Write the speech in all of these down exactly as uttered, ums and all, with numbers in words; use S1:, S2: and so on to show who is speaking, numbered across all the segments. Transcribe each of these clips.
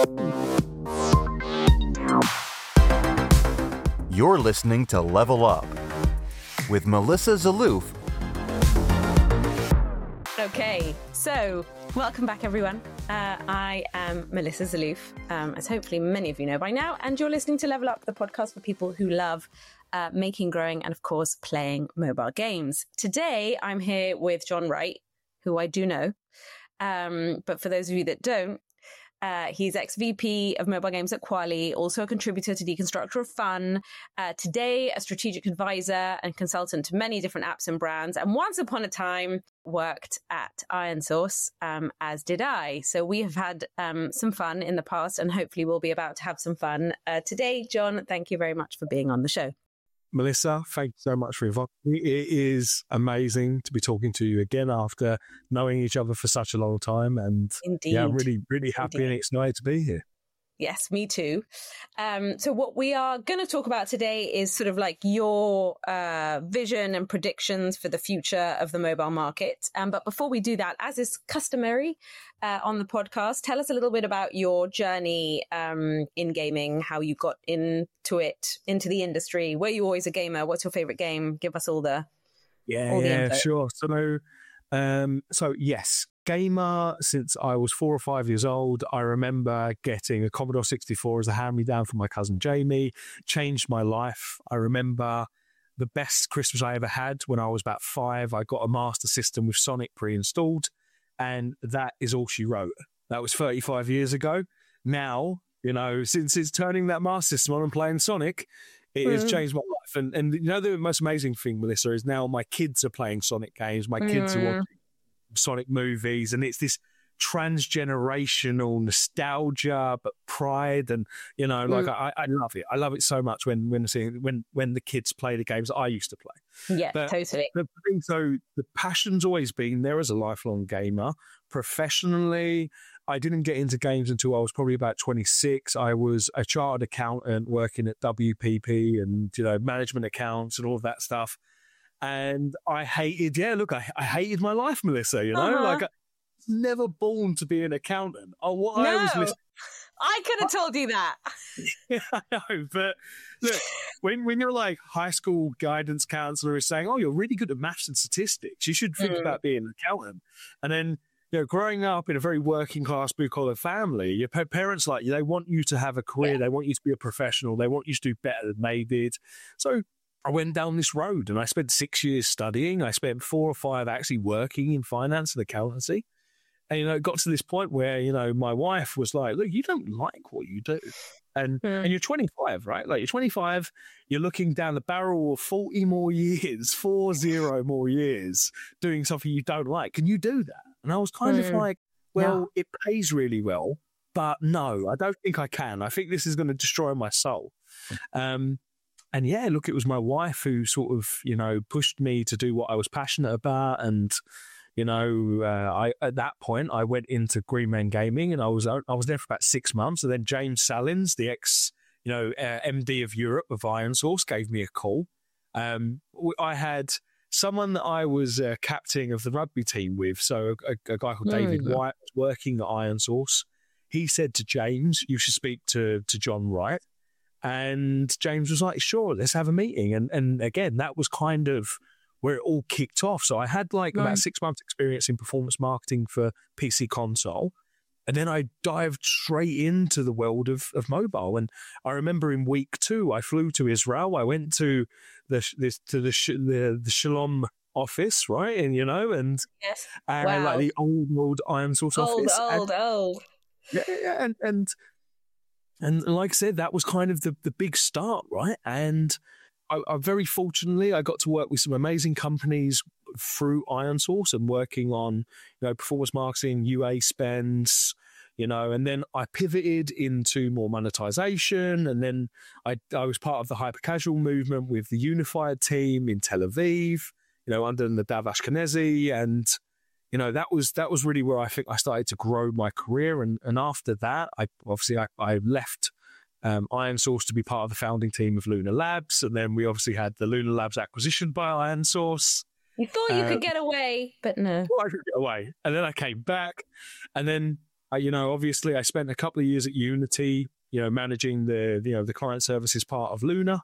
S1: You're listening to Level Up with Melissa Zaloof.
S2: Okay, so welcome back, everyone. Uh, I am Melissa Zaloof, um, as hopefully many of you know by now, and you're listening to Level Up, the podcast for people who love uh, making, growing, and of course, playing mobile games. Today, I'm here with John Wright, who I do know. Um, but for those of you that don't, Uh, he's ex-V P of mobile games at Quali, also a contributor to Deconstructor of Fun, uh, today a strategic advisor and consultant to many different apps and brands, and once upon a time worked at ironSource, um, as did I. So we have had um, some fun in the past, and hopefully we'll be about to have some fun uh, today. John, thank you very much for being on the show.
S3: Melissa, thank you so much for inviting me. It is amazing to be talking to you again after knowing each other for such a long time. And
S2: Indeed.
S3: yeah, I'm really, really happy
S2: Indeed.
S3: and excited to be here.
S2: Yes, me too. Um, so what we are going to talk about today is sort of like your uh, vision and predictions for the future of the mobile market. Um, but before we do that, as is customary uh, on the podcast, tell us a little bit about your journey um, in gaming, how you got into it, into the industry. Were you always a gamer? What's your favorite game? Give us all the
S3: Yeah,
S2: all the
S3: yeah,
S2: info.
S3: sure. So, um, so yes, gamer since I was four or five years old. I remember getting a Commodore sixty-four as a hand-me-down from my cousin Jamie. Changed my life. I remember the best Christmas I ever had when I was about five. I got a Master System with Sonic pre-installed, and that is all she wrote. That was thirty-five years ago. Now, you know, since it's turning that Master System on and playing Sonic, it has changed my life. And, and you know, the most amazing thing, Melissa, is now my kids are playing Sonic games. My kids
S2: Mm.
S3: are watching Sonic movies. And it's this transgenerational nostalgia, but pride. And, you know, like
S2: Mm.
S3: I, I love it. I love it so much when when seeing, when when the kids play the games that I used to play.
S2: Yeah,
S3: But
S2: totally.
S3: the thing, so the passion's always been there as a lifelong gamer. Professionally, I didn't get into games until I was probably about twenty-six. I was a chartered accountant working at W P P and, you know, management accounts and all of that stuff. And I hated, yeah, look, I, I hated my life, Melissa, you know,
S2: Uh-huh.
S3: like I was never born to be an accountant. Oh, what I was
S2: No,
S3: listening.
S2: I could have told you that.
S3: Yeah, I know, but look, when when you're like high school guidance counselor is saying, "Oh, you're really good at maths and statistics. You should think
S2: Mm.
S3: about being an accountant," and then you know, growing up in a very working class blue collar family, your pa- parents like you. They want you to have a career.
S2: Yeah.
S3: They want you to be a professional. They want you to do better than they did. So I went down this road, and I spent six years studying. I spent four or five actually working in finance and accountancy. And, you know, it got to this point where, you know, my wife was like, look, you don't like what you do. And
S2: Mm.
S3: and you're twenty-five, right? Like you're twenty-five, you're looking down the barrel of forty more years, four zero more years doing something you don't like. Can you do that? And I was kind of
S2: Mm.
S3: like, well,
S2: No.
S3: it pays really well, but no, I don't think I can. I think this is going to destroy my soul. Um, and yeah, look, it was my wife who sort of, you know, pushed me to do what I was passionate about. And, you know, uh, I at that point I went into Green Man Gaming, and I was I was there for about six months. And then James Salins, the ex, you know, uh, M D of Europe of ironSource, gave me a call. Um, I had someone that I was uh, captain of the rugby team with, so a, a guy called David
S2: Mm.
S3: White was working at ironSource. He said to James, "You should speak to to John Wright." And James was like, "Sure, let's have a meeting." And and again, that was kind of where it all kicked off. So I had like
S2: Right.
S3: about six months experience in performance marketing for P C console. And then I dived straight into the world of, of mobile. And I remember in week two, I flew to Israel. I went to the this to the the, the Shalom office, right? And you know, and
S2: Yes.
S3: and
S2: Wow.
S3: like the old old ironSource
S2: Old,
S3: office.
S2: old,
S3: and,
S2: old.
S3: yeah, yeah, and and and like I said, that was kind of the the big start, right? And I, I very fortunately I got to work with some amazing companies through ironSource and working on, you know, performance marketing, U A spends, you know, and then I pivoted into more monetization, and then I I was part of the hyper casual movement with the Unified team in Tel Aviv, you know, under Nadav Ashkenazi, and you know that was that was really where I think I started to grow my career, and and after that, I obviously I, I left um, ironSource to be part of the founding team of Lunar Labs, and then we obviously had the Lunar Labs acquisition by ironSource.
S2: You thought you
S3: Uh,
S2: could get away, but no.
S3: Well, I could get away, and then I came back, and then Uh, you know, obviously, I spent a couple of years at Unity, you know, managing the you know the client services part of Luna,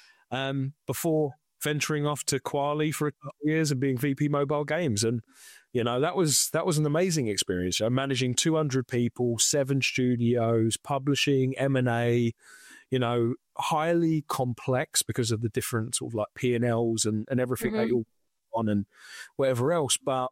S3: um, before venturing off to Quali for a couple of years and being V P Mobile Games. And you know, that was that was an amazing experience. I'm managing two hundred people, seven studios, publishing, M and A. You know, highly complex because of the different sort of like P and Ls and, and everything mm-hmm. that you're on and whatever else. But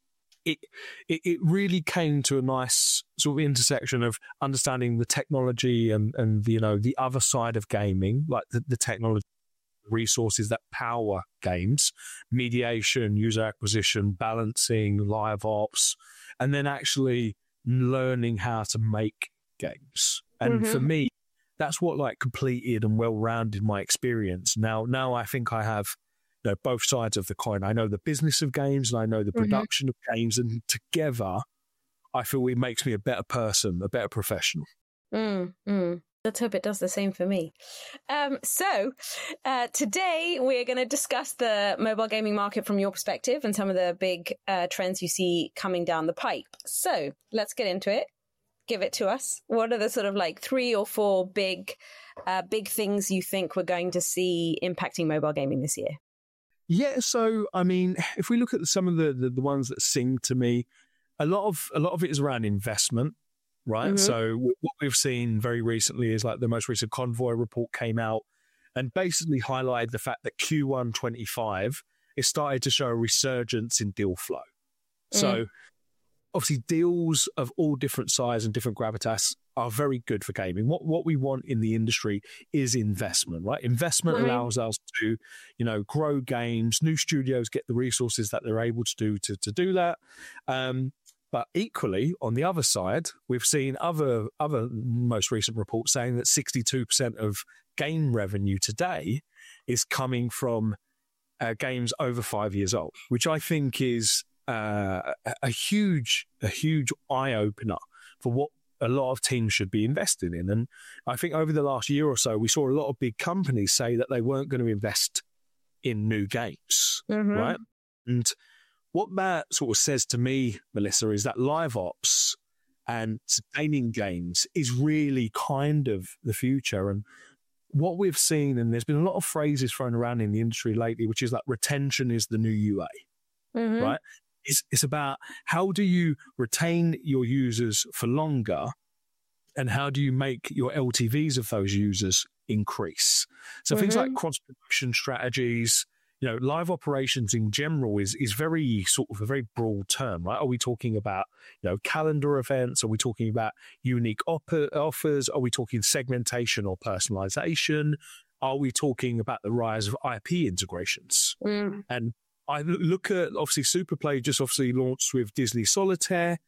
S3: it, it it really came to a nice sort of intersection of understanding the technology and, and the, you know, the other side of gaming, like the, the technology resources that power games, mediation, user acquisition, balancing, live ops, and then actually learning how to make games. And mm-hmm. for me, that's what like completed and well-rounded my experience. Now, now I think I have, you know, both sides of the coin. I know the business of games and I know the production mm-hmm. of games, and together, I feel it makes me a better person, a better professional.
S2: Mm, mm. Let's hope it does the same for me. Um, so, uh, today we're going to discuss the mobile gaming market from your perspective and some of the big uh, trends you see coming down the pipe. So, let's get into it. Give it to us. What are the sort of like three or four big, uh, big things you think we're going to see impacting mobile gaming this year?
S3: Yeah, so I mean, if we look at some of the, the, the ones that sing to me, a lot of a lot of it is around investment, right? Mm-hmm. So what we've seen very recently is like the most recent Convoy report came out and basically highlighted the fact that Q one twenty-five it started to show a resurgence in deal flow. Mm. So obviously, deals of all different size and different gravitas are very good for gaming. What what we want in the industry is investment, right? Investment right. allows us to, you know, grow games. New studios get the resources that they're able to do to, to do that. Um, but equally, on the other side, we've seen other other most recent reports saying that sixty-two percent of game revenue today is coming from uh, games over five years old, which I think is Uh, a, a huge, a huge eye opener for what a lot of teams should be investing in. And I think over the last year or so, we saw a lot of big companies say that they weren't going to invest in new games, mm-hmm. right? And what that sort of says to me, Melissa, is that live ops and sustaining games is really kind of the future. And what we've seen, and there's been a lot of phrases thrown around in the industry lately, which is like retention is the new U A, mm-hmm. right? It's, it's about how do you retain your users for longer and how do you make your L T Vs of those users increase? So mm-hmm. things like cross-promotion strategies, you know, live operations in general is is very sort of a very broad term, right? Are we talking about, you know, calendar events? Are we talking about unique op- offers? Are we talking segmentation or personalization? Are we talking about the rise of I P integrations? Mm. And I look at, obviously, Superplay just obviously launched with Disney Solitaire,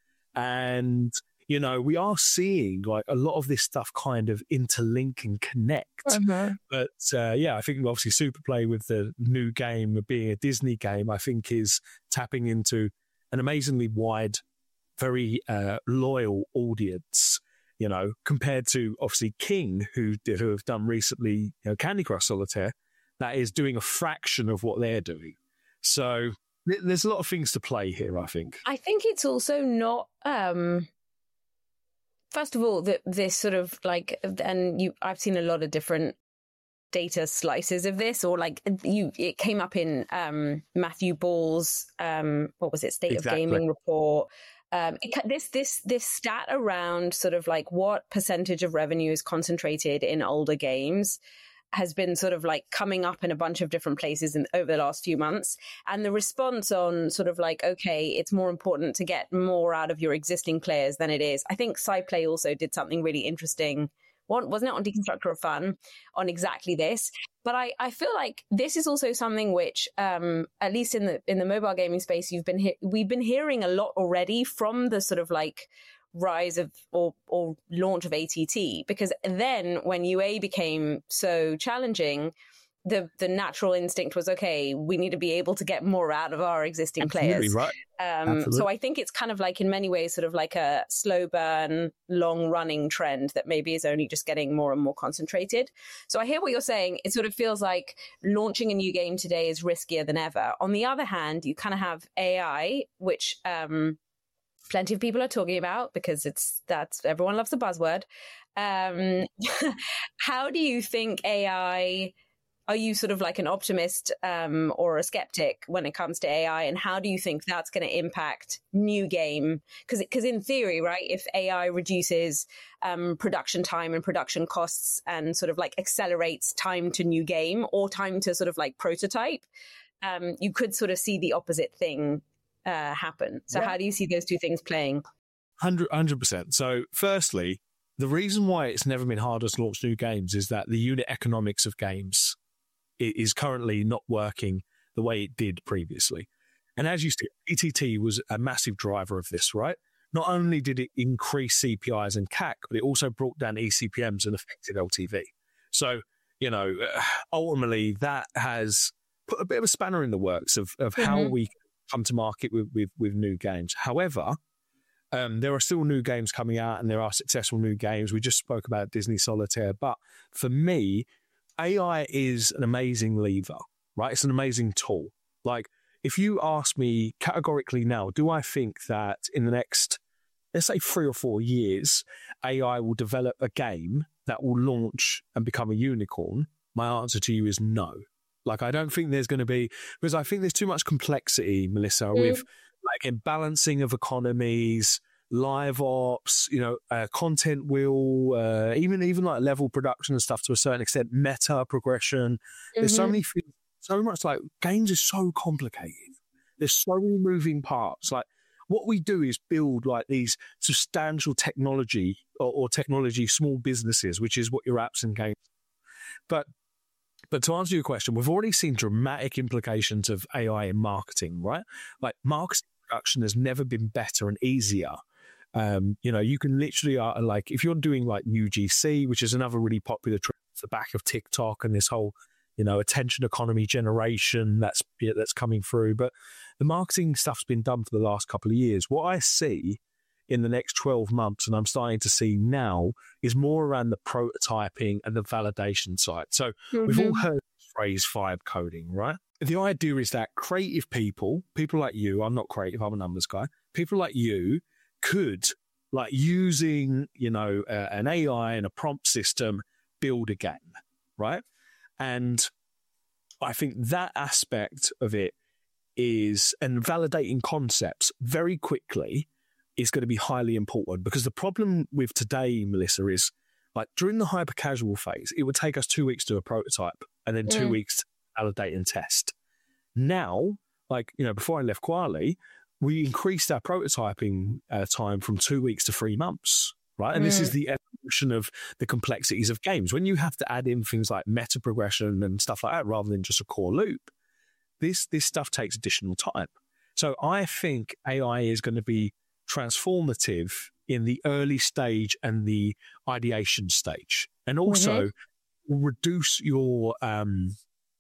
S3: and, you know, we are seeing like a lot of this stuff kind of interlink and connect. Mm-hmm. But uh, yeah, I think obviously Superplay with the new game being a Disney game, I think is tapping into an amazingly wide, very uh, loyal audience, you know, compared to obviously King, who, did, who have done recently, you know, Candy Crush Solitaire, that is doing a fraction of what they're doing. So th- there's a lot of things to play here, I think.
S2: I think it's also not, um, first of all, that this sort of like, and you, I've seen a lot of different data slices of this, or like you, it came up in um, Matthew Ball's, um, what was it, State exactly. of Gaming report. Um, it, this this this stat around sort of like what percentage of revenue is concentrated in older games has been sort of like coming up in a bunch of different places in, over the last few months. And the response on sort of like, okay, it's more important to get more out of your existing players than it is. I think SciPlay also did something really interesting. One, wasn't it on Deconstructor of Fun on exactly this? But I, I feel like this is also something which, um, at least in the in the mobile gaming space, you've been he- we've been hearing a lot already from the sort of like rise of or or launch of A T T, because then when U A became so challenging, the the natural instinct was, okay, we need to be able to get more out of our existing
S3: Absolutely
S2: players.
S3: Right.
S2: Um, so I think it's kind of like in many ways sort of like a slow burn, long running trend that maybe is only just getting more and more concentrated. So I hear what you're saying. It sort of feels like launching a new game today is riskier than ever. On the other hand, you kind of have A I, which um plenty of people are talking about because it's that's everyone loves the buzzword. Um, how do you think A I? Are you sort of like an optimist um, or a skeptic when it comes to A I? And how do you think that's going to impact new game? Because because in theory, right, if A I reduces um, production time and production costs and sort of like accelerates time to new game or time to sort of like prototype, um, you could sort of see the opposite thing uh, happen. So yeah. How do you see those two things playing?
S3: one hundred percent. So firstly, the reason why it's never been harder to launch new games is that the unit economics of games is currently not working the way it did previously. And as you see, P T T was a massive driver of this, right? Not only did it increase C P Is and C A C, but it also brought down E C P Ms and affected L T V. So, you know, ultimately that has put a bit of a spanner in the works of, of mm-hmm. how we come to market with, with, with new games. However, um, there are still new games coming out and there are successful new games. We just spoke about Disney Solitaire. But for me, A I is an amazing lever, right? It's an amazing tool. Like, if you ask me categorically now, do I think that in the next, let's say three or four years, A I will develop a game that will launch and become a unicorn? My answer to you is no. Like, I don't think there's going to be, because I think there's too much complexity, Melissa, mm. with like imbalancing of economies, live ops, you know, uh, content wheel, uh, even even like level production and stuff to a certain extent, meta progression. Mm-hmm. There's so many things, so much like games are so complicated. There's so many moving parts. Like what we do is build like these substantial technology or, or technology small businesses, which is what your apps and games. But but to answer your question, we've already seen dramatic implications of A I in marketing, right? Like marketing production has never been better and easier. Um, you know, you can literally, uh, like, if you're doing like U G C, which is another really popular trend off the back of TikTok and this whole, you know, attention economy generation that's that's coming through. But the marketing stuff's been done for the last couple of years. What I see in the next twelve months, and I'm starting to see now, is more around the prototyping and the validation side. So mm-hmm. we've all heard the phrase vibe coding, right? The idea is that creative people, people like you, I'm not creative, I'm a numbers guy, people like you could, like using, you know, uh, an A I and a prompt system, build a game, right? And I think that aspect of it is, and validating concepts very quickly is going to be highly important, because the problem with today, Melissa, is like during the hyper casual phase, it would take us two weeks to do a prototype and then two mm. weeks to validate and test. Now, like, you know, before I left Quali, we increased our prototyping uh, time from two weeks to three months, right? And mm. this is the evolution of the complexities of games. When you have to add in things like meta progression and stuff like that, rather than just a core loop, this this stuff takes additional time. So I think A I is going to be transformative in the early stage and the ideation stage, and also mm-hmm. reduce your um,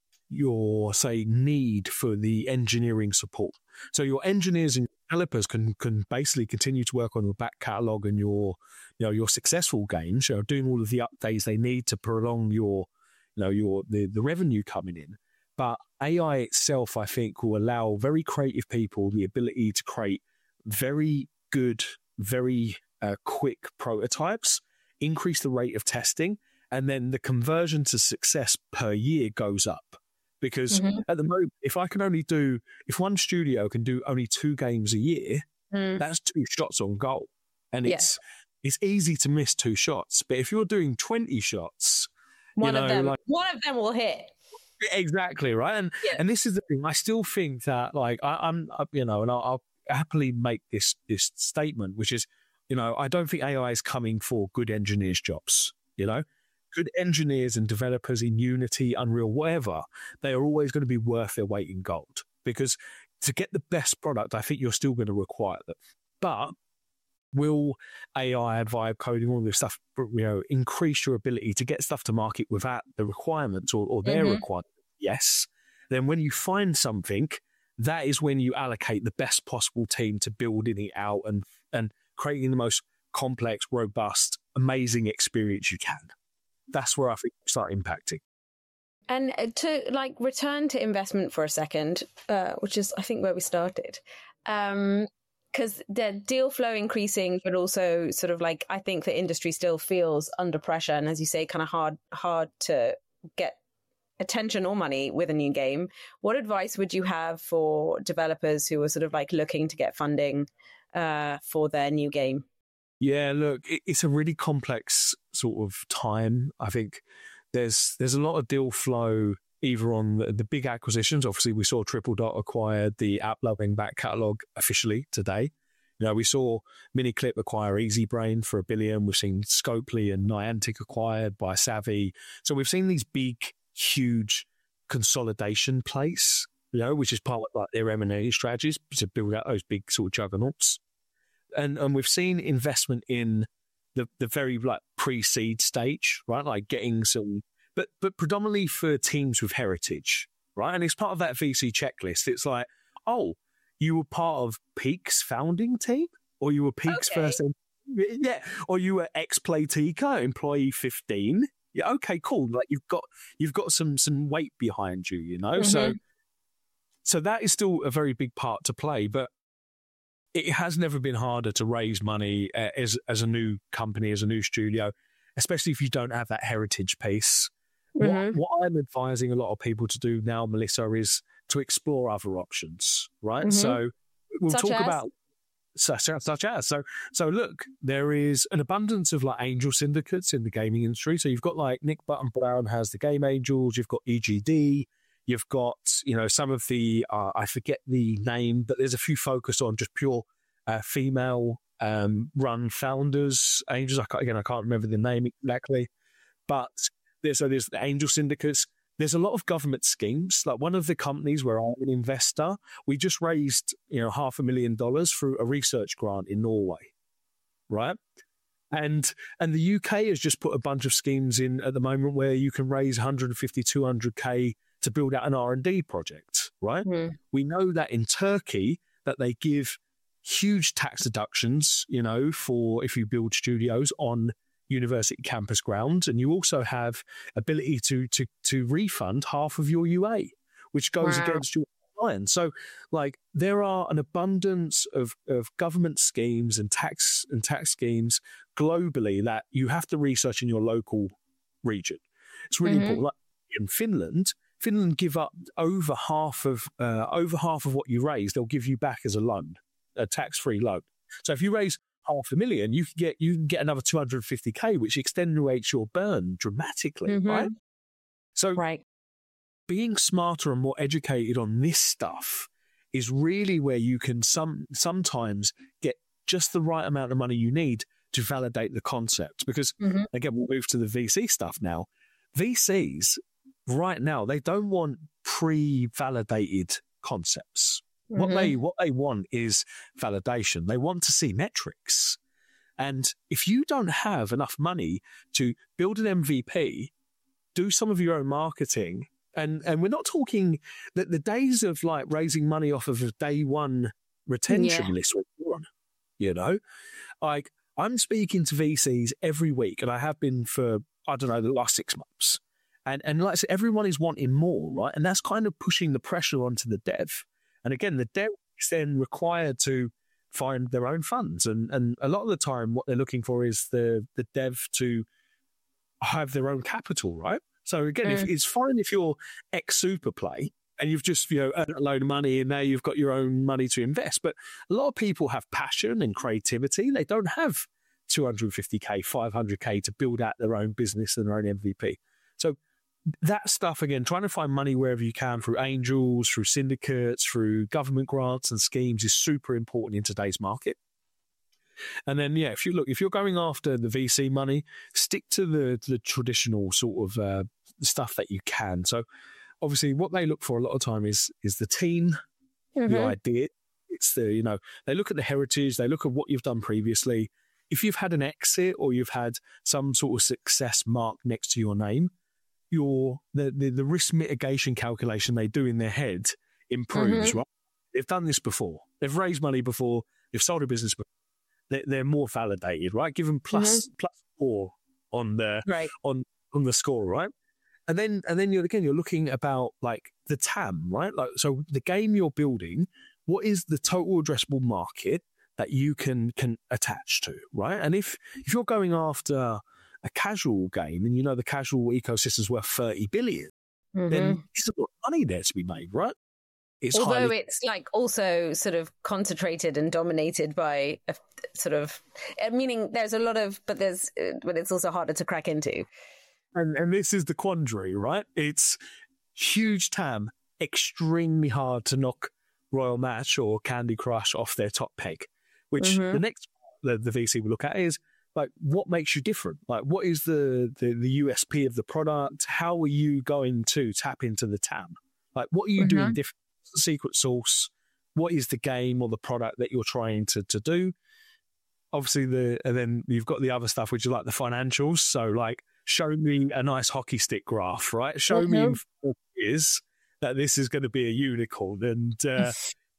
S3: your say need for the engineering support. So your engineers and developers can can basically continue to work on your back catalog and your you know your successful games, you know, doing all of the updates they need to prolong your you know your the, the revenue coming in. But A I itself, I think, will allow very creative people the ability to create very good, very uh, quick prototypes, increase the rate of testing, and then the conversion to success per year goes up. Because mm-hmm. at the moment, if I can only do, if one studio can do only two games a year, mm. that's two shots on goal. And yeah. it's it's easy to miss two shots. But if you're doing twenty shots,
S2: one
S3: you know,
S2: of them,
S3: like,
S2: one of them will hit.
S3: Exactly, right? And yeah. and this is the thing. I still think that, like, I, I'm, you know, and I'll, I'll happily make this this statement, which is, you know, I don't think A I is coming for good engineers' jobs. You know, good engineers and developers in Unity, Unreal, whatever, they are always going to be worth their weight in gold, because to get the best product, I think you're still going to require them. But will A I, vibe coding, all this stuff, you know, increase your ability to get stuff to market without the requirements or, or their mm-hmm. requirements? Yes. Then when you find something, that is when you allocate the best possible team to building it out and and creating the most complex, robust, amazing experience you can. That's where I think you start impacting.
S2: And to like return to investment for a second, uh, which is I think where we started. Um, because the deal flow increasing, but also sort of like, I think the industry still feels under pressure. And as you say, kind of hard, hard to get attention or money with a new game. What advice would you have for developers who are sort of like looking to get funding uh, for their new game?
S3: Yeah, look, it, it's a really complex sort of time. I think there's there's a lot of deal flow either on the, the big acquisitions. Obviously, we saw Triple Dot acquired the app-loving back catalogue officially today. You know, we saw Miniclip acquire EasyBrain for a billion. We've seen Scopely and Niantic acquired by Savvy. So we've seen these big, huge consolidation plays, you know, which is part of like their M and A strategies to build out those big sort of juggernauts. And and we've seen investment in the the very like pre-seed stage, right? Like getting some, but but predominantly for teams with heritage, right? And it's part of that V C checklist. It's like, oh, you were part of Peak's founding team, or you were Peak's
S2: okay.
S3: first, yeah, or you were ex-Playtika, employee fifteen. Yeah, okay, cool. Like you've got you've got some some weight behind you, you know. Mm-hmm. So so that is still a very big part to play, but it has never been harder to raise money uh, as as a new company, as a new studio, especially if you don't have that heritage piece. Mm-hmm. What, what I'm advising a lot of people to do now, Melissa, is to explore other options, right? Mm-hmm. So we'll
S2: such
S3: talk
S2: as?
S3: about such, such as. So, so look, there is an abundance of like angel syndicates in the gaming industry. So you've got like Nick Button Brown has the Game Angels, you've got E G D, you've got, you know, some of the, uh, I forget the name, but there's a few focused on just pure uh, female um, run founders, angels. I can't, again, I can't remember the name exactly, but there's, so there's the angel syndicates. There's a lot of government schemes. Like one of the companies where I'm an investor, we just raised, you know, half a million dollars through a research grant in Norway, right? And and the U K has just put a bunch of schemes in at the moment where you can raise one hundred fifty, two hundred K to build out an R and D project, right? Mm. We know that in Turkey that they give huge tax deductions, you know, for if you build studios on university campus grounds, and you also have ability to to to refund half of your U A, which goes wow. against your client. So, like, there are an abundance of of government schemes and tax and tax schemes globally that you have to research in your local region. It's really mm-hmm. important. Like in Finland, Finland give up over half of uh, over half of what you raise. They'll give you back as a loan, a tax free loan. So if you raise half a million, you can get you can get another two hundred fifty K, which extenuates your burn dramatically, mm-hmm. right? So
S2: right.
S3: being smarter and more educated on this stuff is really where you can some sometimes get just the right amount of money you need to validate the concept. Because mm-hmm. again, we'll move to the V C stuff now. V Cs right now, they don't want pre-validated concepts. Mm-hmm. What they what they want is validation. They want to see metrics. And if you don't have enough money to build an M V P, do some of your own marketing, and, and we're not talking that the days of like raising money off of a day one retention yeah. list, you know, like I'm speaking to V Cs every week, and I have been for, I don't know, the last six months. And, and like I said, everyone is wanting more, right? And that's kind of pushing the pressure onto the dev. And again, the dev is then required to find their own funds. And and a lot of the time, what they're looking for is the, the dev to have their own capital, right? So again, mm. if, it's fine if you're ex-Superplay and you've just, you know, earned a load of money and now you've got your own money to invest. But a lot of people have passion and creativity. They don't have two hundred fifty K, five hundred K to build out their own business and their own M V P. So that stuff, again, trying to find money wherever you can through angels, through syndicates, through government grants and schemes is super important in today's market. And then, yeah, if you look, if you're going after the V C money, stick to the the traditional sort of uh, stuff that you can. So obviously what they look for a lot of time is is the team, mm-hmm. the idea. It's the, you know, they look at the heritage, they look at what you've done previously. If you've had an exit or you've had some sort of success mark next to your name, your the, the, the risk mitigation calculation they do in their head improves, mm-hmm. right? They've done this before. They've raised money before. They've sold a business before. They're, they're more validated, right? Give them plus, mm-hmm. plus four on the right. on on the score, right? And then and then you're again you're looking about like the T A M, right? Like, so the game you're building, what is the total addressable market that you can can attach to, right? And if if you're going after a casual game and you know the casual ecosystem is worth thirty billion, mm-hmm. then there's a lot of money there to be made, right?
S2: It's Although highly... it's like also sort of concentrated and dominated by a sort of, meaning there's a lot of, but there's, but it's also harder to crack into.
S3: And and this is the quandary, right? It's huge T A M, extremely hard to knock Royal Match or Candy Crush off their top peg, which mm-hmm. the next the, the V C will look at is like, what makes you different? Like, what is the, the, the U S P of the product? How are you going to tap into the T A M? Like, what are you mm-hmm. doing different? What's the secret sauce? What is the game or the product that you're trying to, to do? Obviously, the and then you've got the other stuff, which is like the financials. So, like, show me a nice hockey stick graph, right? Show mm-hmm. me in four years that this is going to be a unicorn. And, uh,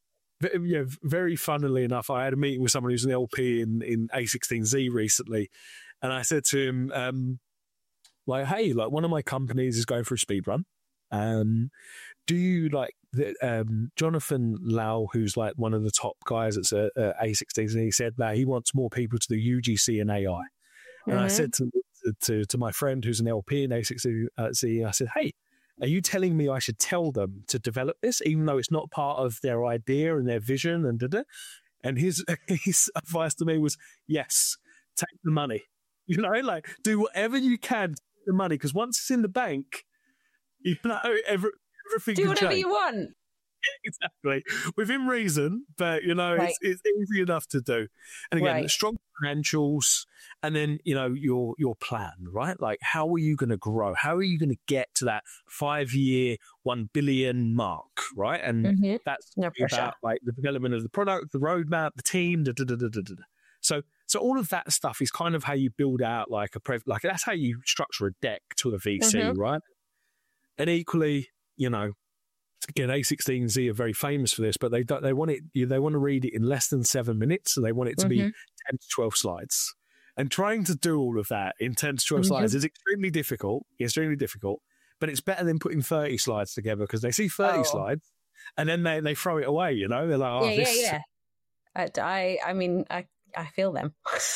S3: you know, very funnily enough, I had a meeting with someone who's an L P in, in A sixteen Z recently. And I said to him, um, like, hey, like, one of my companies is going for a speed run. Um, do you like the, um, Jonathan Lau, who's like one of the top guys at uh, A sixteen Z, he said that he wants more people to do U G C and A I. Mm-hmm. And I said to, to to my friend who's an L P in A sixteen Z, I said, hey, are you telling me I should tell them to develop this, even though it's not part of their idea and their vision? And da-da? And his his advice to me was, yes, take the money. You know, like, do whatever you can to take the money, because once it's in the bank, you know, every, everything
S2: do
S3: can
S2: whatever
S3: change.
S2: You want.
S3: Exactly, within reason, but you know, right. it's, it's easy enough to do. And again, right. strong financials, and then you know your your plan, right? Like, how are you going to grow? How are you going to get to that five year, one billion mark, right? And
S2: mm-hmm.
S3: that's
S2: no
S3: about like the development of the product, the roadmap, the team. Da, da, da, da, da, da. So, so all of that stuff is kind of how you build out like a pre- like that's how you structure a deck to a V C, mm-hmm. right? And equally, you know. Again, A sixteen Z are very famous for this, but they don't, they want it. They want to read it in less than seven minutes, and they want it to mm-hmm. be ten to twelve slides. And trying to do all of that in ten to twelve mm-hmm. slides is extremely difficult. Extremely difficult, but it's better than putting thirty slides together, because they see thirty oh. slides and then they, they throw it away. You know, they're like, oh,
S2: yeah,
S3: this.
S2: yeah, yeah. I, I mean, I, I feel them.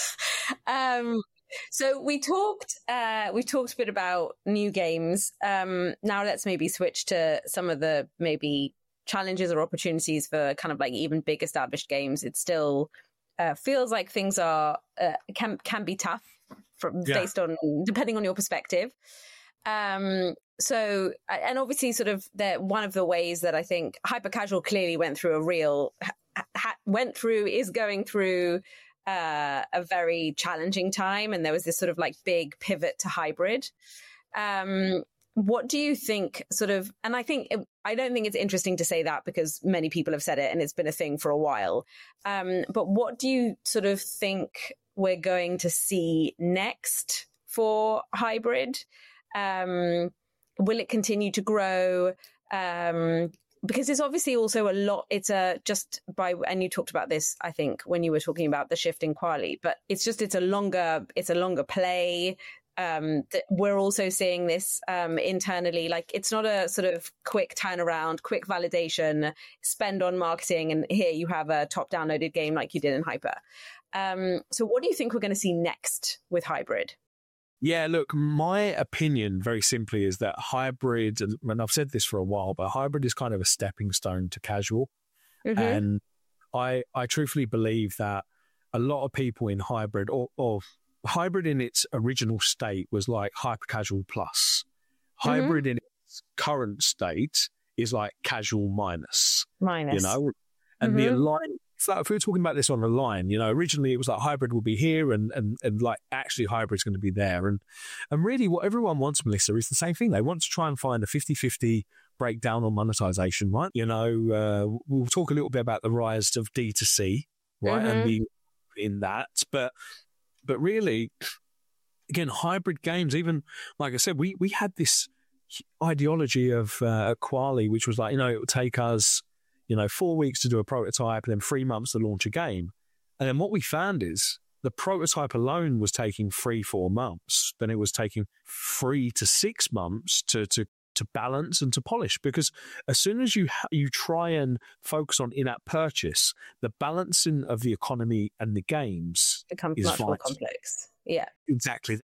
S2: um. So we talked, uh, we talked a bit about new games. Um, now let's maybe switch to some of the maybe challenges or opportunities for kind of like even big established games. It still uh, feels like things are uh, can can be tough from yeah. based on depending on your perspective. Um, so and obviously, sort of the one of the ways that I think hyper casual clearly went through a real ha- went through is going through. Uh, a very challenging time, and there was this sort of like big pivot to hybrid. Um, what do you think sort of, and I think, it, I don't think it's interesting to say that because many people have said it and it's been a thing for a while. Um, but what do you sort of think we're going to see next for hybrid? Um, will it continue to grow? Um, Because it's obviously also a lot, it's a just by, and you talked about this, I think, when you were talking about the shift in quality, but it's just, it's a longer, it's a longer play. Um, that we're also seeing this um, internally, like it's not a sort of quick turnaround, quick validation, spend on marketing, and here you have a top downloaded game like you did in Hyper. Um, so what do you think we're going to see next with hybrid?
S3: Yeah, look, my opinion very simply is that hybrid, and I've said this for a while, but hybrid is kind of a stepping stone to casual. Mm-hmm. And I I truthfully believe that a lot of people in hybrid, or, or hybrid in its original state was like hyper casual plus. Hybrid mm-hmm. in its current state is like casual minus.
S2: Minus.
S3: You know, and mm-hmm. the align. It's like if we were talking about this on the line, you know, originally it was like hybrid will be here and, and, and like actually hybrid's going to be there. And and really what everyone wants, Melissa, is the same thing. They want to try and find a fifty-fifty breakdown on monetization, right? You know, uh, we'll talk a little bit about the rise of D two C, right? Mm-hmm. And being in that. But but really, again, hybrid games, even like I said, we, we had this ideology of uh, Quali, which was like, you know, it would take us you know, four weeks to do a prototype and then three months to launch a game. And then what we found is the prototype alone was taking three, four months. Then it was taking three to six months to, to to balance and to polish, because as soon as you ha- you try and focus on in-app purchase, the balancing of the economy and the games
S2: becomes
S3: is
S2: much
S3: vital.
S2: more complex. Yeah,
S3: Exactly.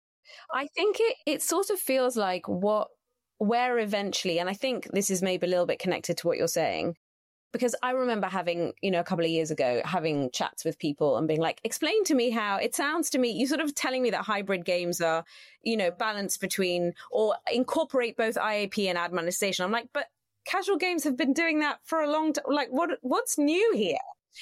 S2: I think it it sort of feels like what where eventually, and I think this is maybe a little bit connected to what you're saying, because I remember having, you know, a couple of years ago, having chats with people and being like, explain to me how it sounds to me, you sort of telling me that hybrid games are, you know, balanced between or incorporate both I A P and ad monetization. I'm like, but casual games have been doing that for a long time. Like, what what's new here?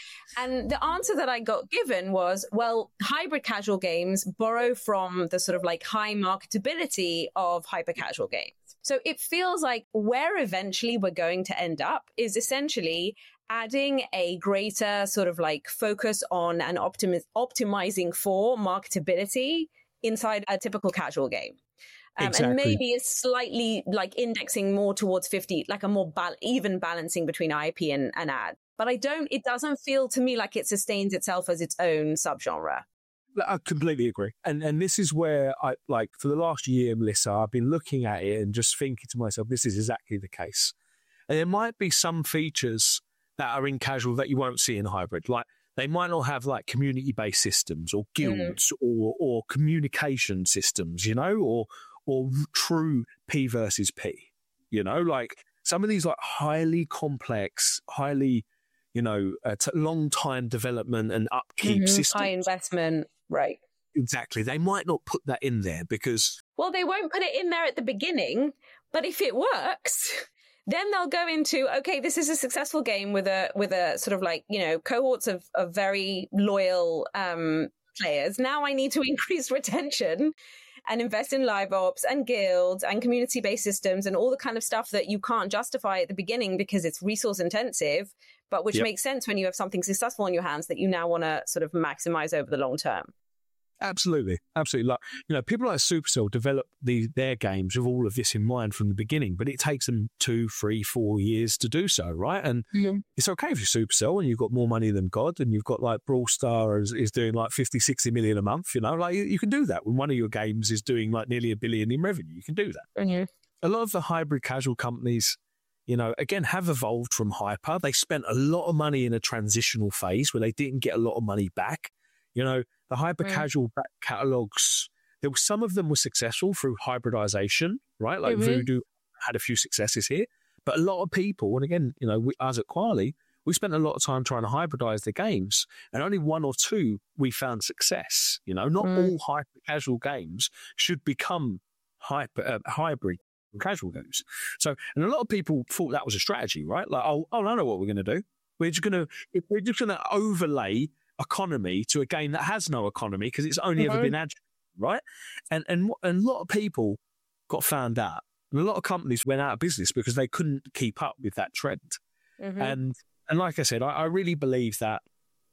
S2: And the answer that I got given was, well, hybrid casual games borrow from the sort of like high marketability of hyper casual games. So it feels like where eventually we're going to end up is essentially adding a greater sort of like focus on and optimi- optimizing for marketability inside a typical casual game. Um,
S3: Exactly.
S2: And maybe it's slightly like indexing more towards fifty, like a more bal- even balancing between I P and, and ad. But I don't, it doesn't feel to me like it sustains itself as its own subgenre.
S3: I completely agree. And and this is where I, like, for the last year, Melissa, I've been looking at it and just thinking to myself, this is exactly the case. And there might be some features that are in casual that you won't see in hybrid. Like, they might not have like community-based systems or guilds mm. or or communication systems, you know, or or true P versus P, you know, like some of these like highly complex, highly, you know, uh, t- long time development and upkeep
S2: mm-hmm.
S3: systems.
S2: High investment, right.
S3: Exactly. They might not put that in there because...
S2: Well, they won't put it in there at the beginning, but if it works, then they'll go into, okay, this is a successful game with a with a sort of like, you know, cohorts of, of very loyal um, players. Now I need to increase retention and invest in live ops and guilds and community-based systems and all the kind of stuff that you can't justify at the beginning because it's resource intensive, but which yep. makes sense when you have something successful in your hands that you now want to sort of maximize over the long term.
S3: Absolutely. Absolutely. Like, you know, people like Supercell develop the, their games with all of this in mind from the beginning, but it takes them two, three, four years to do so, right? And mm-hmm. it's okay if you're Supercell and you've got more money than God and you've got like Brawl Star is, is doing like fifty, sixty million a month, you know, like you, you can do that when one of your games is doing like nearly a billion in revenue. You can do that.
S2: Mm-hmm.
S3: A lot of the hybrid casual companies, you know, again, have evolved from hyper. They spent a lot of money in a transitional phase where they didn't get a lot of money back. You know, the hyper casual mm. back catalogs, there were some of them were successful through hybridization, right? Like mm-hmm. Voodoo had a few successes here, but a lot of people, and again, you know, we, us at Quali, we spent a lot of time trying to hybridize the games, and only one or two we found success. You know, not mm. all hyper casual games should become hyper uh, hybrid casual games. So, and a lot of people thought that was a strategy, right? Like, oh, oh I know what we're going to do. We're just going to we're just going to overlay economy to a game that has no economy because it's only mm-hmm. ever been ad, right? And, and and a lot of people got found out. And a lot of companies went out of business because they couldn't keep up with that trend. Mm-hmm. And and like I said, I, I really believe that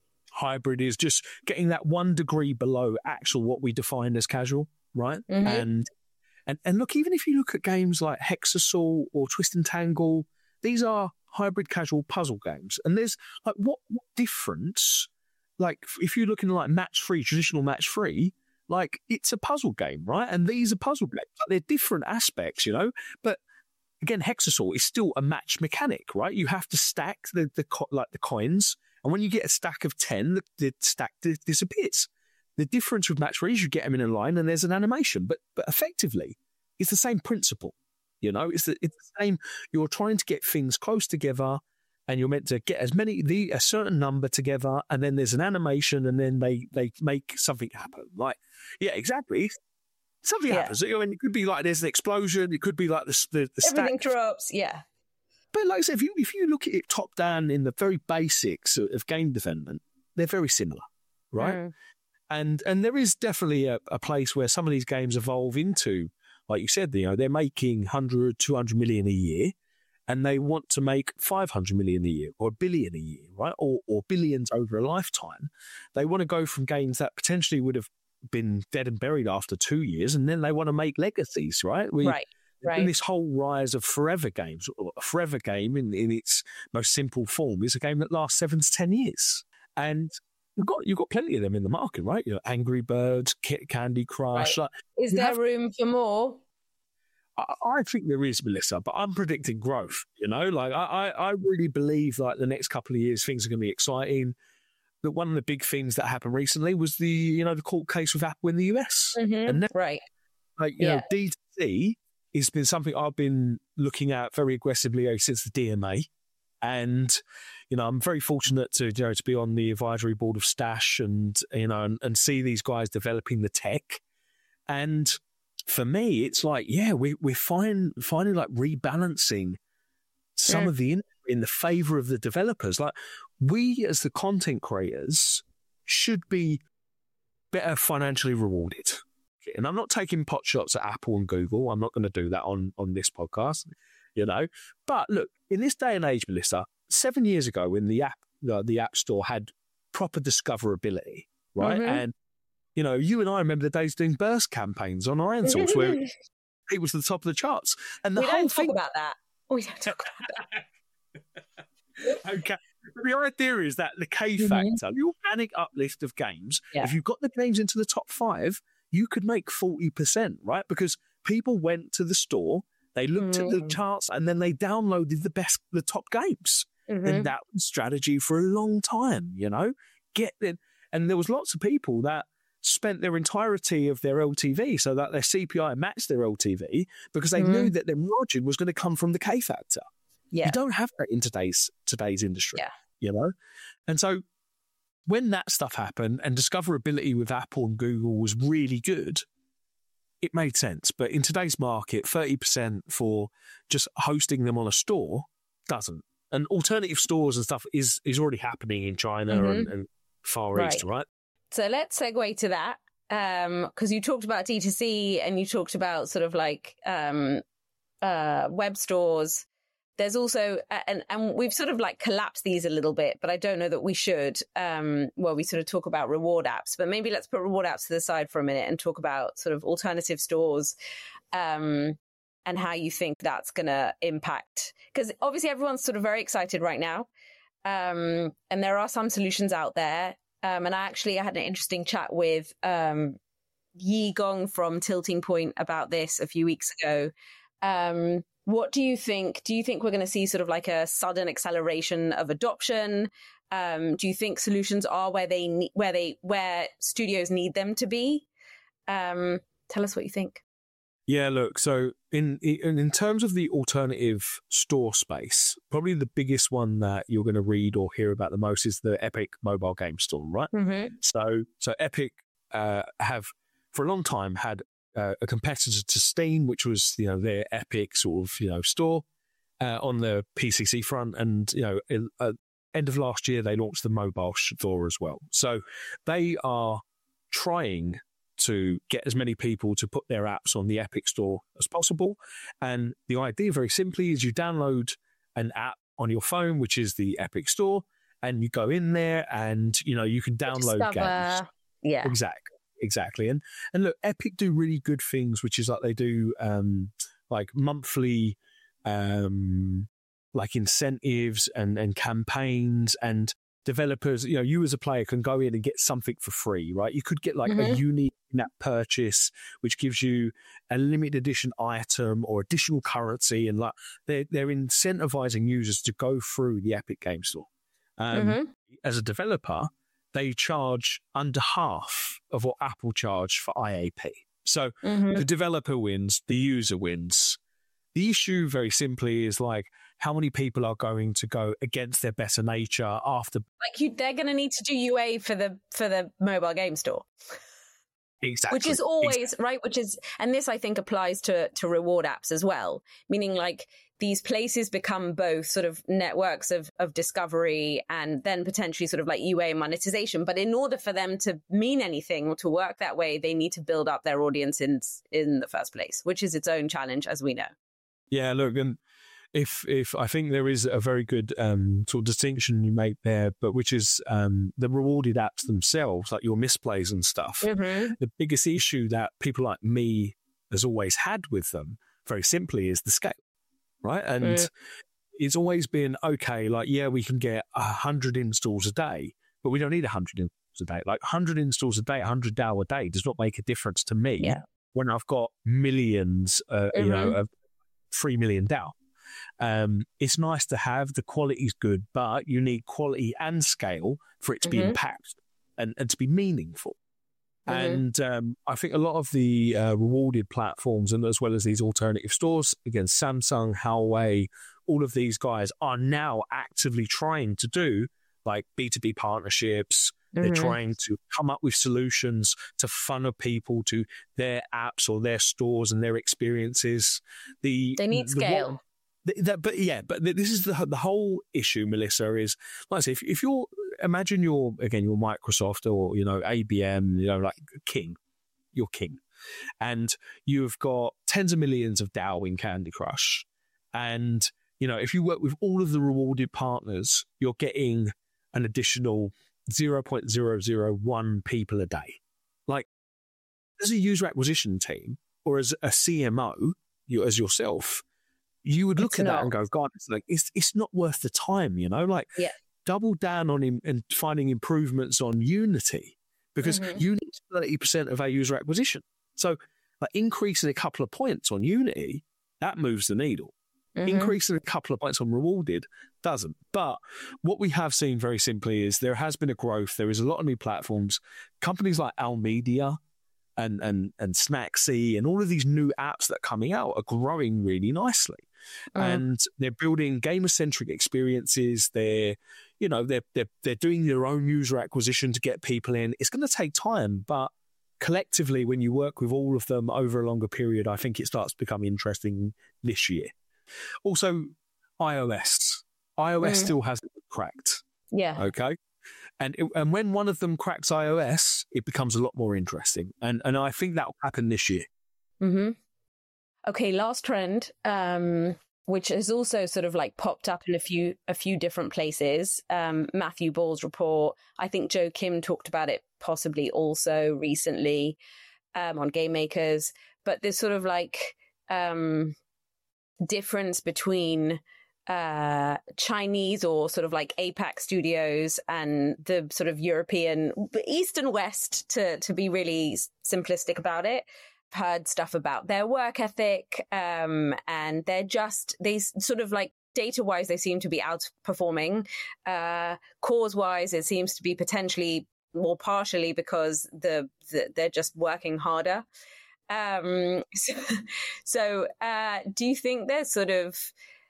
S3: hybrid is just getting that one degree below actual what we define as casual, right? Mm-hmm. And and and look, even if you look at games like Hexasol or Twist and Tangle, these are hybrid casual puzzle games. And there's like what, what difference? Like, if you're looking at like match free, traditional match free, like it's a puzzle game, right? And these are puzzle games. Like, they're different aspects, you know. But again, Hexasol is still a match mechanic, right? You have to stack the the co- like the coins, and when you get a stack of ten, the, the stack di- disappears. The difference with match free is you get them in a line, and there's an animation. But but effectively, it's the same principle, you know. It's the it's the same. You're trying to get things close together. And you're meant to get as many, the a certain number together, and then there's an animation, and then they, they make something happen. Like, yeah, exactly. Something yeah. happens. I mean, it could be like there's an explosion. It could be like the the, the
S2: everything
S3: stack.
S2: drops. Yeah.
S3: But like I said, if you if you look at it top down in the very basics of, of game development, they're very similar, right? Mm. And and there is definitely a, a place where some of these games evolve into, like you said, you know, they're making one hundred, two hundred million a year. And they want to make five hundred million a year or a billion a year, right? Or, or billions over a lifetime. They want to go from games that potentially would have been dead and buried after two years, and then they want to make legacies, right? We,
S2: right, right.
S3: In this whole rise of forever games, a forever game in, in its most simple form is a game that lasts seven to ten years. And you've got you've got plenty of them in the market, right? You know, Angry Birds, Candy Crush.
S2: Right.
S3: Like,
S2: is there
S3: have,
S2: room for more?
S3: I, I think there is, Melissa, but I'm predicting growth. You know, like I, I, I really believe like the next couple of years things are going to be exciting. But one of the big things that happened recently was the you know the court case with Apple in the U S.
S2: Mm-hmm.
S3: And then,
S2: right,
S3: like you
S2: yeah.
S3: know, D two C has been something I've been looking at very aggressively since the D M A, and you know I'm very fortunate to you know to be on the advisory board of Stash and you know and, and see these guys developing the tech. And for me, it's like yeah, we we're fine, finding like rebalancing some
S2: yeah.
S3: of the industry in the favor of the developers. Like we as the content creators should be better financially rewarded. And I'm not taking pot shots at Apple and Google. I'm not going to do that on, on this podcast, you know. But look, in this day and age, Melissa, seven years ago when the app uh, the App Store had proper discoverability, right? Mm-hmm. And, you know, you and I remember the days doing burst campaigns on ironSource where it was to the top of the charts. And the
S2: we
S3: whole
S2: don't talk
S3: thing...
S2: about that. We don't talk about
S3: that. Okay. The idea is that the K factor, mm-hmm. the organic uplift of games, yeah. if you got the games into the top five, you could make forty percent, right? Because people went to the store, they looked mm. at the charts, and then they downloaded the best, the top games. Mm-hmm. And that was strategy for a long time, you know? Get it. And there was lots of people that spent their entirety of their L T V so that their C P I matched their L T V because they mm. knew that their margin was going to come from the K factor. Yeah. You don't have that in today's today's industry, yeah. you know? And so when that stuff happened and discoverability with Apple and Google was really good, it made sense. But in today's market, thirty percent for just hosting them on a store doesn't. And alternative stores and stuff is, is already happening in China mm-hmm. and, and Far right. East, right?
S2: So let's segue to that. Um, because you talked about D two C and you talked about sort of like um, uh, web stores. There's also, and, and we've sort of like collapsed these a little bit, but I don't know that we should, um, well, we sort of talk about reward apps, but maybe let's put reward apps to the side for a minute and talk about sort of alternative stores um, and how you think that's going to impact. Because obviously everyone's sort of very excited right now. Um, and there are some solutions out there. Um, and I actually I had an interesting chat with um, Yi Gong from Tilting Point about this a few weeks ago. Um What do you think? Do you think we're going to see sort of like a sudden acceleration of adoption? Um, do you think solutions are where they need, where they where studios need them to be? Um, tell us what you think.
S3: Yeah, look. So in in in terms of the alternative store space, probably the biggest one that you're going to read or hear about the most is the Epic mobile game store, right? Mm-hmm. So so Epic uh, have for a long time had Uh, a competitor to Steam, which was, you know, their Epic sort of, you know, store uh, on the P C C front. And, you know, in, uh, end of last year, they launched the mobile store as well. So they are trying to get as many people to put their apps on the Epic store as possible. And the idea, very simply, is you download an app on your phone, which is the Epic store, and you go in there and, you know, you can download
S2: Discover.
S3: games.
S2: Yeah.
S3: Exactly. Exactly. And and look, Epic do really good things, which is like they do um, like monthly um, like incentives and, and campaigns, and developers, you know, you as a player can go in and get something for free, right? You could get like mm-hmm. a unique in-app purchase, which gives you a limited edition item or additional currency. And like they're, they're incentivizing users to go through the Epic Game Store. Um, mm-hmm. As a developer, they charge under half of what Apple charge for I A P. So mm-hmm. the developer wins, the user wins. The issue, very simply, is like how many people are going to go against their better nature after.
S2: Like you, they're going to need to do U A for the for the mobile game store.
S3: Exactly.
S2: Which is always
S3: exactly.
S2: right. Which is, and this I think applies to to reward apps as well. Meaning like these places become both sort of networks of, of discovery and then potentially sort of like U A monetization. But in order for them to mean anything or to work that way, they need to build up their audience in, in the first place, which is its own challenge, as we know.
S3: Yeah, look, and if if I think there is a very good um, sort of distinction you make there, but which is um, the rewarded apps themselves, like your misplays and stuff. Mm-hmm. The biggest issue that people like me has always had with them, very simply, is the scale. Right. And mm. it's always been, okay, like, yeah, we can get one hundred installs a day, but we don't need one hundred installs a day. Like one hundred installs a day, one hundred hour a day does not make a difference to me yeah. when I've got millions, uh, mm-hmm. you know, of three million DAO. Um, it's nice to have, the quality's good, but you need quality and scale for it to be mm-hmm. impactful and, and to be meaningful. Mm-hmm. And um, I think a lot of the uh, rewarded platforms, and as well as these alternative stores, again, Samsung, Huawei, all of these guys are now actively trying to do like B two B partnerships. Mm-hmm. They're trying to come up with solutions to funnel people to their apps or their stores and their experiences. The
S2: They need
S3: the,
S2: scale.
S3: The, the, but yeah, but this is the the whole issue, Melissa, is, like I say, if, if you're, imagine you're, again, you're Microsoft or, you know, A B M, you know, like king, you're king. And you've got tens of millions of DAO in Candy Crush. And, you know, if you work with all of the rewarded partners, you're getting an additional zero point zero zero one people a day. Like, as a user acquisition team or as a C M O, you as yourself, you would look it's at not. that and go, God, it's like it's it's not worth the time, you know. Like,
S2: yeah.
S3: double down on him and finding improvements on Unity, because mm-hmm. Unity is thirty percent of our user acquisition. So, like, increasing a couple of points on Unity, that moves the needle. Mm-hmm. Increasing a couple of points on rewarded doesn't. But what we have seen very simply is there has been a growth. There is a lot of new platforms. Companies like Almedia and and and Snacksy and all of these new apps that are coming out are growing really nicely. Mm. And they're building gamer-centric experiences. They're, you know, they're they're they're doing their own user acquisition to get people in. It's going to take time, but collectively, when you work with all of them over a longer period, I think it starts to become interesting this year. Also, iOS. iOS mm. still hasn't cracked.
S2: Yeah.
S3: Okay. And it, and when one of them cracks iOS, it becomes a lot more interesting. And and I think that will happen this year.
S2: Mm-hmm. Okay, last trend, um, which has also sort of like popped up in a few a few different places. Um, Matthew Ball's report. I think Joe Kim talked about it possibly also recently um, on Game Makers. But this sort of like um, difference between uh, Chinese or sort of like APAC studios and the sort of European, East and West, to to be really simplistic about it. Heard stuff about their work ethic, um, and they're just, they sort of like data-wise, they seem to be outperforming. Uh, cause-wise, it seems to be potentially more partially because the, the they're just working harder. Um, so, so uh, do you think there's sort of,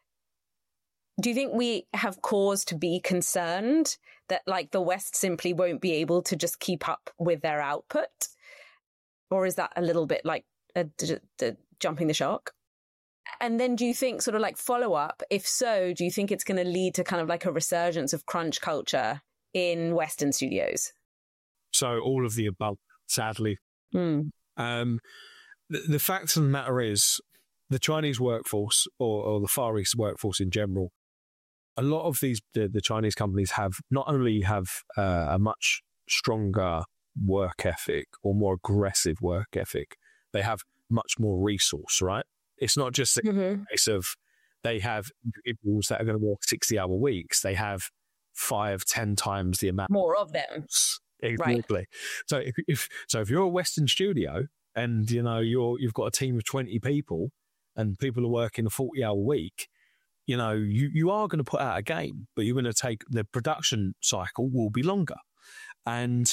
S2: do you think we have cause to be concerned that like the West simply won't be able to just keep up with their output? Or is that a little bit like a, a, a jumping the shark? And then do you think sort of like follow up? If so, do you think it's going to lead to kind of like a resurgence of crunch culture in Western studios?
S3: So all of the above, sadly.
S2: Mm.
S3: Um, the, the fact of the matter is the Chinese workforce or, or the Far East workforce in general, a lot of these, the, the Chinese companies have not only have uh, a much stronger work ethic or more aggressive work ethic, they have much more resource, right? It's not just a mm-hmm. case of they have individuals that are going to work sixty hour weeks. They have five, ten times the amount.
S2: More of them.
S3: Exactly. Right. So if, if so if you're a Western studio and you know you're you've got a team of twenty people and people are working a forty hour week, you know, you, you are going to put out a game, but you're going to take the production cycle will be longer. And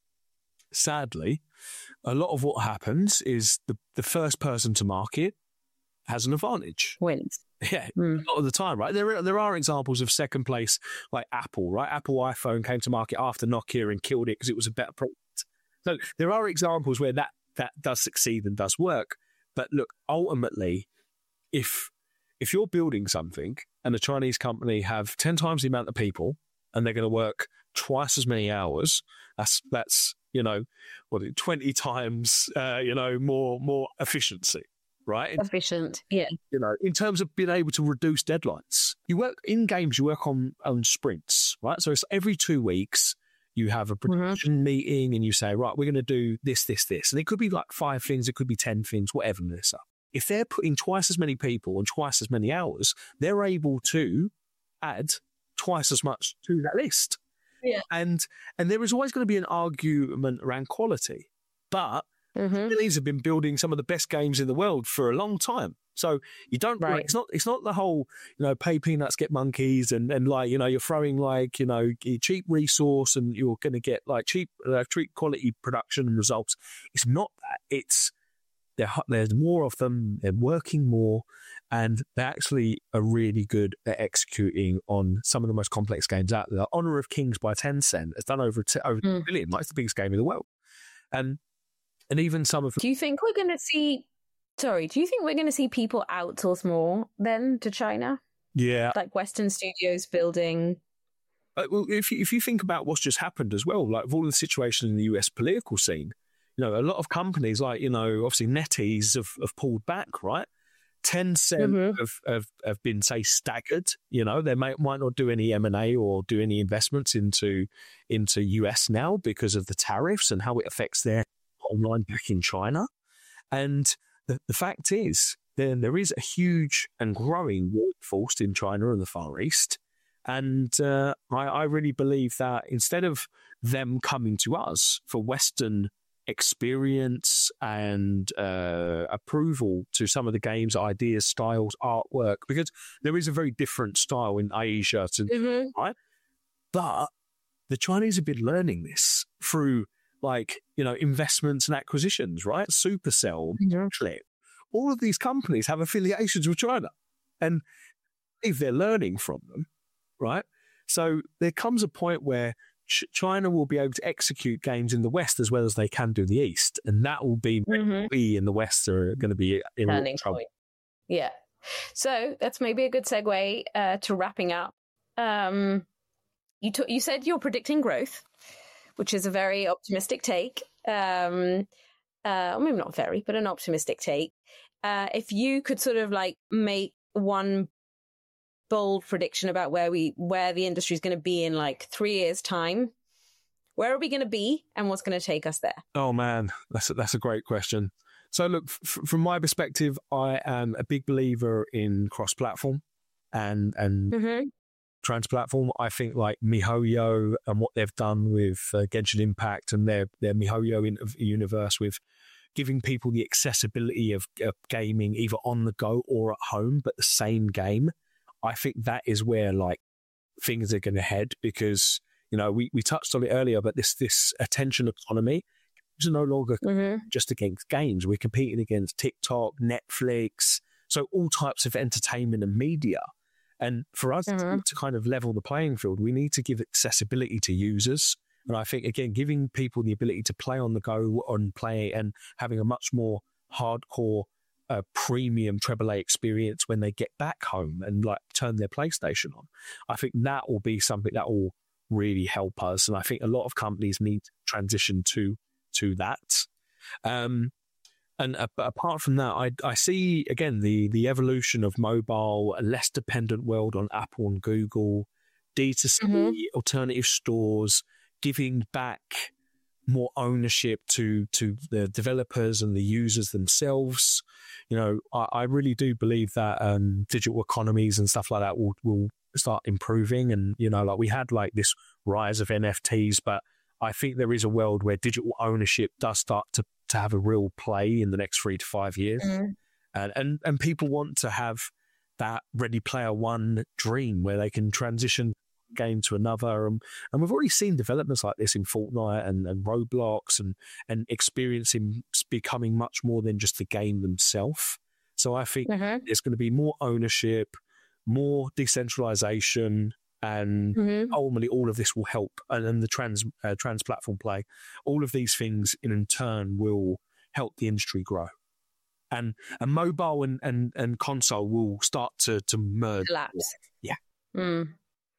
S3: sadly, a lot of what happens is the, the first person to market has an advantage.
S2: Wins.
S3: Yeah,
S2: mm.
S3: a lot of the time, right? There are, there are examples of second place, like Apple, right? Apple iPhone came to market after Nokia and killed it because it was a better product. So there are examples where that, that does succeed and does work. But look, ultimately, if if you're building something and a Chinese company have ten times the amount of people and they're going to work twice as many hours, that's that's you know, what twenty times, uh, you know, more more efficiency, right?
S2: Efficient, yeah.
S3: You know, in terms of being able to reduce deadlines, you work in games. You work on on sprints, right? So it's every two weeks you have a production mm-hmm. meeting, and you say, right, we're going to do this, this, this, and it could be like five things, it could be ten things, whatever, Melissa. If they're putting twice as many people and twice as many hours, they're able to add twice as much to that list.
S2: Yeah.
S3: And and there is always going to be an argument around quality. But
S2: Mm-hmm.
S3: The Chinese have been building some of the best games in the world for a long time. So you don't,
S2: Right.
S3: like, it's not, it's not the whole, you know, pay peanuts, get monkeys, and, and like, you know, you're throwing like, you know, cheap resource and you're going to get like cheap, uh, cheap quality production and results. It's not that. It's, there, there's more of them, they're working more, and they actually are really good at executing on some of the most complex games out there. Honor of Kings by Tencent has done over, t- over
S2: Mm.
S3: a billion. Like, it's the biggest game in the world. And, and even some of
S2: Do you think we're going to see, sorry, do you think we're going to see people outsource more then to China?
S3: yeah,
S2: Like Western studios building.
S3: Uh, well, if you, if you think about what's just happened as well, like with all the situation in the U S political scene, you know, a lot of companies like, you know, obviously NetEase have, have pulled back, right? Tencent
S2: Mhm.
S3: have, have have been, say, staggered. You know, they may, might not do any M and A or do any investments into into U S now because of the tariffs and how it affects their online back in China. And the, the fact is, there there is a huge and growing workforce in China and the Far East. And uh, I, I really believe that instead of them coming to us for Western experience and uh, approval to some of the games, ideas, styles, artwork, because there is a very different style in Asia to
S2: Mhm.
S3: right. But the Chinese have been learning this through, like, you know, investments and acquisitions, right? Supercell,
S2: Mhm.
S3: Click, all of these companies have affiliations with China, and if they're learning from them, right? So there comes a point where Ch- China will be able to execute games in the West as well as they can do the East, and that will be
S2: Mhm.
S3: we in the West are going to be in a lot
S2: Turning
S3: of trouble.
S2: point. Yeah. So that's maybe a good segue uh, to wrapping up. Um, you t- you said you're predicting growth, which is a very optimistic take. Um, uh, or maybe not very, but an optimistic take. Uh, if you could sort of like make one bold prediction about where we where the industry is going to be in like three years' time, where are we going to be, and what's going to take us there?
S3: Oh man, that's a, that's a great question. So look, f- from my perspective, I am a big believer in cross-platform and and
S2: Mm-hmm.
S3: trans-platform. I think like MiHoYo and what they've done with uh, Genshin Impact and their their MiHoYo in, universe with giving people the accessibility of, of gaming either on the go or at home, but the same game. I think that is where like things are going to head, because, you know, we, we touched on it earlier, but this this attention economy is no longer
S2: Mm-hmm.
S3: just against games. We're competing against TikTok, Netflix, so all types of entertainment and media. And for us
S2: Mhm.
S3: to, to kind of level the playing field, we need to give accessibility to users. And I think, again, giving people the ability to play on the go and play and having a much more hardcore uh, premium triple A experience when they get back home and like turn their PlayStation on. I think that will be something that will really help us. And I think a lot of companies need to transition to to that. Um, and uh, but apart from that, I I see again the the evolution of mobile, a less dependent world on Apple and Google, D two C,
S2: Mhm.
S3: alternative stores, giving back more ownership to to the developers and the users themselves. You know, I, I really do believe that um, digital economies and stuff like that will will start improving. And, you know, like we had like this rise of N F Ts, but I think there is a world where digital ownership does start to, to have a real play in the next three to five years.
S2: Mhm.
S3: And, and and people want to have that Ready Player One dream where they can transition game to another. Um, and we've already seen developments like this in Fortnite and, and Roblox and, and experiencing becoming much more than just the game themselves. So I think
S2: Mhm.
S3: there's going to be more ownership, more decentralization, and
S2: Mhm.
S3: ultimately all of this will help. And then the trans uh, trans platform play, all of these things in, in turn will help the industry grow. And and mobile and, and, and console will start to, to merge.
S2: Collapse.
S3: Yeah.
S2: Mm.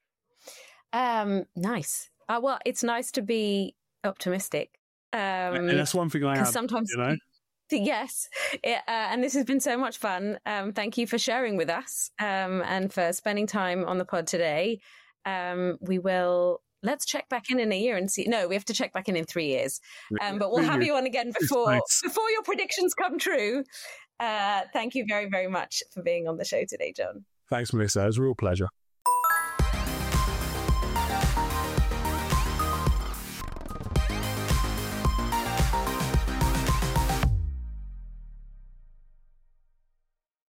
S2: Um, nice. Uh, well, it's nice to be optimistic. Um,
S4: and that's one thing I
S2: because
S4: have,
S2: sometimes,
S4: you know.
S2: yes, it, uh, and this has been so much fun. Um, thank you for sharing with us, um, and for spending time on the pod today. Um, we will let's check back in in a year and see. No, we have to check back in in three years. Um, but we'll have you on again before
S4: nice.
S2: before your predictions come true. Uh, thank you very very much for being on the show today, John.
S3: Thanks, Melissa. It was a real pleasure.